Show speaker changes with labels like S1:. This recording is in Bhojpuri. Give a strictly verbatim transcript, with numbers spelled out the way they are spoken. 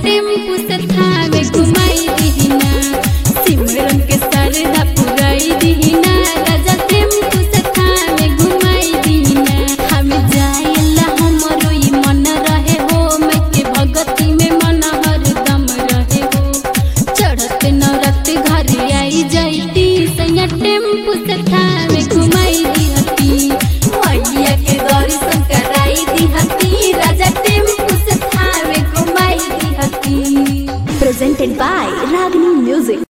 S1: टेम्पू से थावे घुमाई दीना, सिमरन के सरधा पुराई दीना, राजा टेम्पू से थावे घुमाई दीना। हम जाएला हमरो ई मन रहे हो, मैं के भगती में मन हरदम रहे हो। चढ़ते नौरत घर आई जाइती, सैया टेम्पू से थावे घुमाई दीहती, मैया के दर्शन कराई दीहती, राजा टेम्पू से थावे घुमाई दीहती।
S2: Presented by